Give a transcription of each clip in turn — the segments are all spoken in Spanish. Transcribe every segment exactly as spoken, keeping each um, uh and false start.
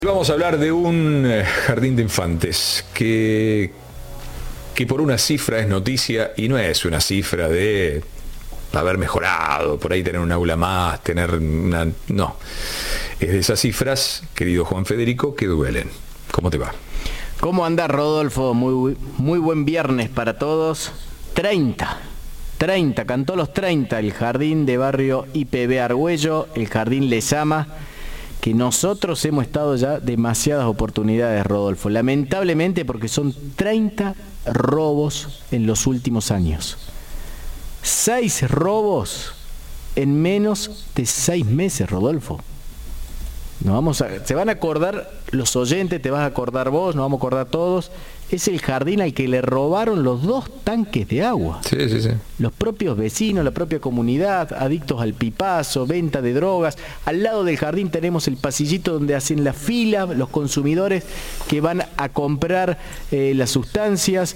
Vamos a hablar de un jardín de infantes que, que por una cifra es noticia y no es una cifra de haber mejorado, por ahí tener un aula más, tener una... No, es de esas cifras, querido Juan Federico, que duelen. ¿Cómo te va? ¿Cómo anda, Rodolfo? Muy, muy buen viernes para todos. treinta, treinta, cantó los treinta, el jardín de barrio I P B Argüello, el jardín Lezama, que nosotros hemos estado ya demasiadas oportunidades, Rodolfo, lamentablemente, porque son treinta robos en los últimos años. Seis robos en menos de seis meses, Rodolfo. Nos vamos a, se van a acordar los oyentes, te vas a acordar vos, nos vamos a acordar todos. Es el jardín al que le robaron los dos tanques de agua. Sí, sí, sí. Los propios vecinos, la propia comunidad, adictos al pipazo, venta de drogas. Al lado del jardín tenemos el pasillito donde hacen la fila los consumidores que van a comprar eh, las sustancias.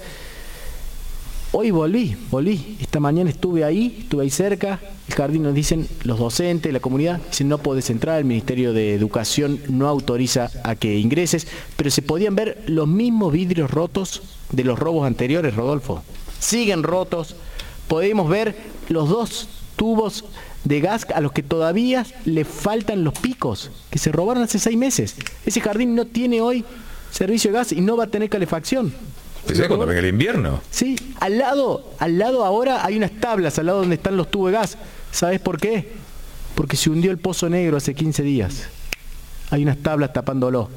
Hoy volví, volví. Esta mañana estuve ahí, estuve ahí cerca. El jardín nos dicen, los docentes, la comunidad, dicen no podés entrar, el Ministerio de Educación no autoriza a que ingreses, pero se podían ver los mismos vidrios rotos de los robos anteriores, Rodolfo. Siguen rotos. Podemos ver los dos tubos de gas a los que todavía le faltan los picos, que se robaron hace seis meses. Ese jardín no tiene hoy servicio de gas y no va a tener calefacción. ¿Pensás cuando venga el invierno? Sí, al lado, al lado ahora hay unas tablas, al lado donde están los tubos de gas. ¿Sabes por qué? Porque se hundió el Pozo Negro hace quince días. Hay unas tablas tapándolo.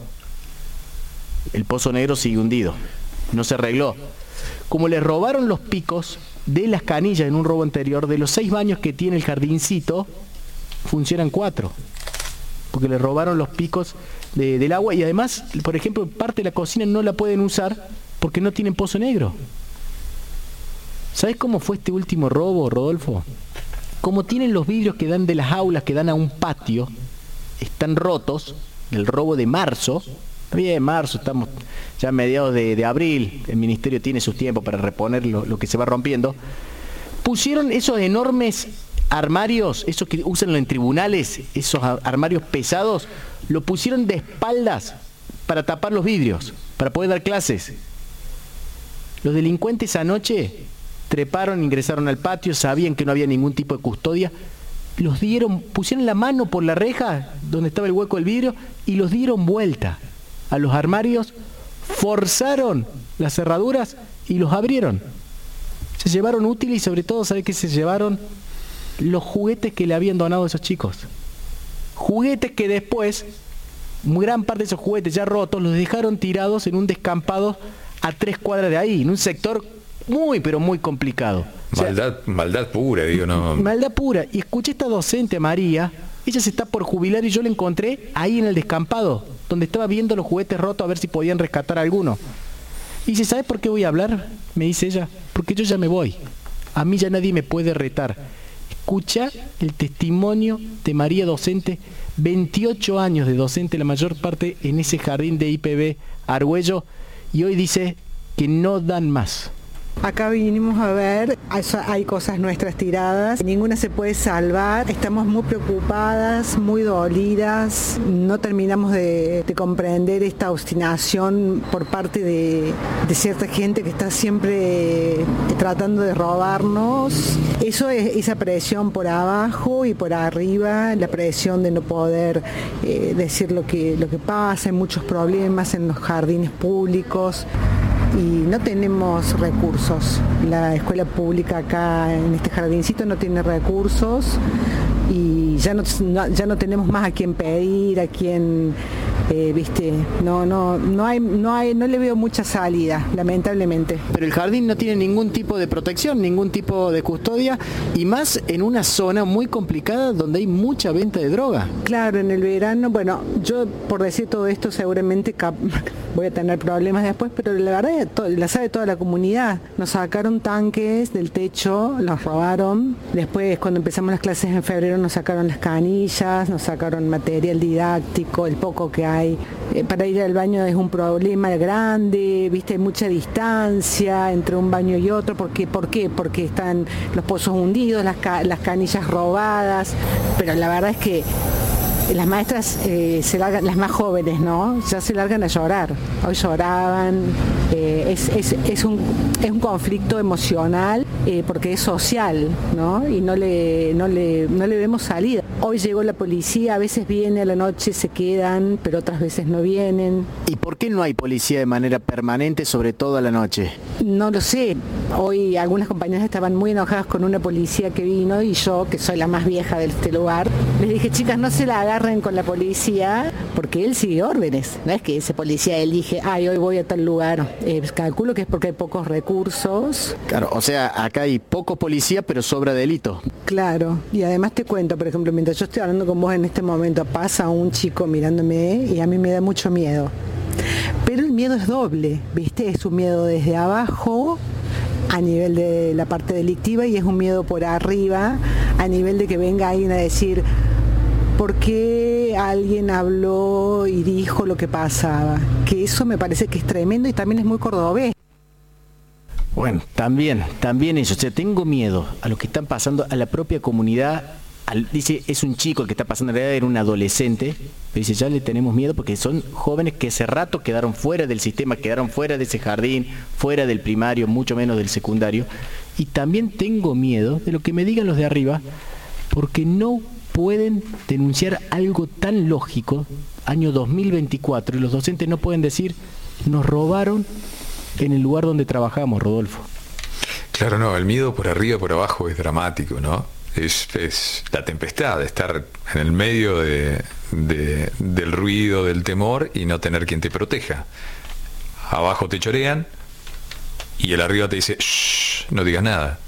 El Pozo Negro sigue hundido. No se arregló. Como le robaron los picos de las canillas en un robo anterior, de los seis baños que tiene el jardincito, funcionan cuatro. Porque le robaron los picos de, del agua y además, por ejemplo, parte de la cocina no la pueden usar porque no tienen pozo negro. ¿Sabes cómo fue este último robo, Rodolfo? Como tienen los vidrios que dan de las aulas, que dan a un patio, están rotos, el robo de marzo, bien, marzo, estamos ya a mediados de, de abril, el ministerio tiene sus tiempos para reponer lo, lo que se va rompiendo, pusieron esos enormes armarios, esos que usan en tribunales, esos armarios pesados, lo pusieron de espaldas para tapar los vidrios, para poder dar clases. Los delincuentes anoche treparon, ingresaron al patio, sabían que no había ningún tipo de custodia, los dieron, pusieron la mano por la reja donde estaba el hueco del vidrio y los dieron vuelta a los armarios, forzaron las cerraduras y los abrieron. Se llevaron útiles y sobre todo, ¿sabe qué se llevaron? Los juguetes que le habían donado a esos chicos. Juguetes que después, gran parte de esos juguetes ya rotos, los dejaron tirados en un descampado a tres cuadras de ahí, en un sector muy, pero muy complicado. Maldad, o sea, maldad pura, digo, no. Maldad pura. Y escuché a esta docente, María, ella se está por jubilar y yo la encontré ahí en el descampado, donde estaba viendo los juguetes rotos a ver si podían rescatar alguno. Y dice, ¿sabes por qué voy a hablar? Me dice ella, porque yo ya me voy. A mí ya nadie me puede retar. Escucha el testimonio de María docente, veintiocho años de docente, la mayor parte en ese jardín de I P B Argüello, y hoy dice que no dan más. Acá vinimos a ver, hay cosas nuestras tiradas, ninguna se puede salvar, estamos muy preocupadas, muy dolidas, no terminamos de, de comprender esta obstinación por parte de, de cierta gente que está siempre tratando de robarnos. Eso es esa presión por abajo y por arriba, la presión de no poder eh, decir lo que, lo que pasa, hay muchos problemas en los jardines públicos. Y no tenemos recursos. La escuela pública acá en este jardincito no tiene recursos y ya no, no, ya no tenemos más a quién pedir, a quién, eh, viste, no, no, no hay, no hay, no le veo mucha salida, lamentablemente. Pero el jardín no tiene ningún tipo de protección, ningún tipo de custodia, y más en una zona muy complicada donde hay mucha venta de droga. Claro, en el verano, bueno, yo por decir todo esto seguramente cap voy a tener problemas después, pero la verdad la sabe toda la comunidad. Nos sacaron tanques del techo, los robaron. Después, cuando empezamos las clases en febrero, nos sacaron las canillas, nos sacaron material didáctico, el poco que hay. Eh, para ir al baño es un problema grande, viste, hay mucha distancia entre un baño y otro. ¿Por qué? ¿Por qué? Porque están los pozos hundidos, las, ca las canillas robadas. Pero la verdad es que las maestras eh, se largan, las más jóvenes, ¿no? Ya se largan a llorar. Hoy lloraban. Eh, es, es, es, un, es un conflicto emocional eh, porque es social, ¿no? Y no le, no, le, no le vemos salida. Hoy llegó la policía, a veces viene a la noche, se quedan, pero otras veces no vienen. ¿Y por qué no hay policía de manera permanente, sobre todo a la noche? No lo sé. Hoy algunas compañeras estaban muy enojadas con una policía que vino y yo, que soy la más vieja de este lugar, les dije, chicas, no se la agarren con la policía porque él sigue órdenes. No es que ese policía elige, ay, hoy voy a tal lugar. Eh, calculo que es porque hay pocos recursos. Claro, o sea, acá hay poco policía, pero sobra delito. Claro, y además te cuento, por ejemplo, mientras yo estoy hablando con vos en este momento, pasa un chico mirándome y a mí me da mucho miedo. Pero el miedo es doble, ¿viste? Es un miedo desde abajo, a nivel de la parte delictiva, y es un miedo por arriba, a nivel de que venga alguien a decir, ¿por qué alguien habló y dijo lo que pasaba? Que eso me parece que es tremendo y también es muy cordobés. Bueno, también, también eso. O sea, tengo miedo a lo que están pasando a la propia comunidad. Al, dice, es un chico el que está pasando, en realidad era un adolescente, pero dice, ya le tenemos miedo porque son jóvenes que hace rato quedaron fuera del sistema, quedaron fuera de ese jardín, fuera del primario, mucho menos del secundario. Y también tengo miedo de lo que me digan los de arriba, porque no pueden denunciar algo tan lógico, año dos mil veinticuatro, y los docentes no pueden decir, nos robaron en el lugar donde trabajamos, Rodolfo. Claro, no, el miedo por arriba y por abajo es dramático, ¿no? Es, es la tempestad, de estar en el medio de, de, del ruido, del temor y no tener quien te proteja. Abajo te chorean y el arriba te dice, shh, no digas nada.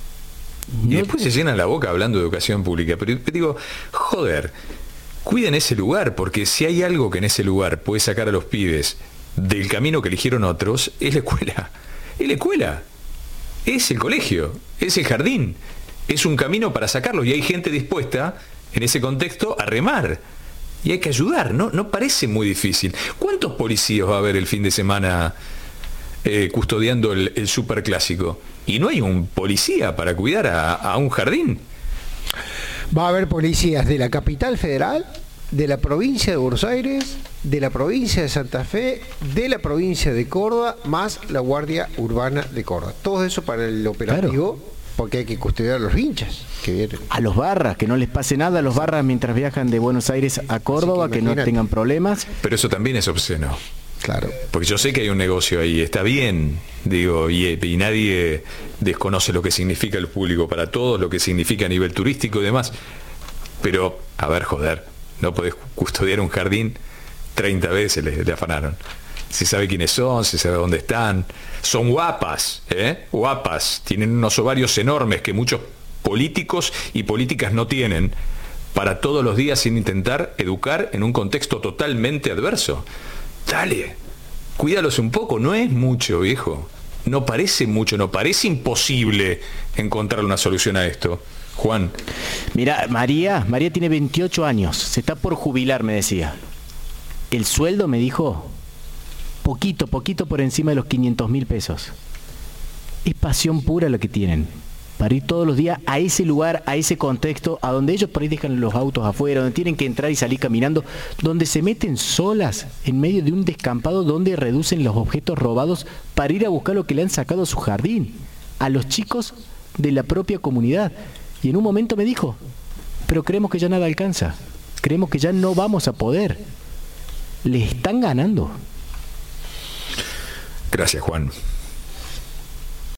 Y después se llenan la boca hablando de educación pública. Pero te digo, joder, cuiden ese lugar, porque si hay algo que en ese lugar puede sacar a los pibes del camino que eligieron otros, es la escuela. Es la escuela. Es el colegio. Es el jardín. Es un camino para sacarlos. Y hay gente dispuesta, en ese contexto, a remar. Y hay que ayudar, ¿no? No parece muy difícil. ¿Cuántos policías va a haber el fin de semana eh, custodiando el, el superclásico? Y no hay un policía para cuidar a, a un jardín. Va a haber policías de la capital federal, de la provincia de Buenos Aires, de la provincia de Santa Fe, de la provincia de Córdoba, más la Guardia Urbana de Córdoba. Todo eso para el operativo, claro, porque hay que custodiar a los hinchas que vienen. A los barras, que no les pase nada a los barras mientras viajan de Buenos Aires a Córdoba, que, que no tengan problemas. Pero eso también es obsceno. Claro. Porque yo sé que hay un negocio ahí, está bien, digo, y, y nadie desconoce lo que significa el público para todos, lo que significa a nivel turístico y demás. Pero, a ver, joder, no podés custodiar un jardín treinta veces, le, le afanaron. Se sabe quiénes son, se sabe dónde están. Son guapas, ¿eh? Guapas. Tienen unos ovarios enormes que muchos políticos y políticas no tienen, para todos los días sin intentar educar en un contexto totalmente adverso. Dale, cuídalos un poco, no es mucho, viejo. No parece mucho, no parece imposible encontrar una solución a esto. Juan. Mira, María, María tiene veintiocho años, se está por jubilar, me decía. El sueldo, me dijo, poquito, poquito por encima de los quinientos mil pesos. Es pasión pura lo que tienen, para ir todos los días a ese lugar, a ese contexto, a donde ellos por ahí dejan los autos afuera, donde tienen que entrar y salir caminando, donde se meten solas en medio de un descampado, donde reducen los objetos robados para ir a buscar lo que le han sacado a su jardín, a los chicos de la propia comunidad. Y en un momento me dijo, pero creemos que ya nada alcanza, creemos que ya no vamos a poder. Le están ganando. Gracias, Juan.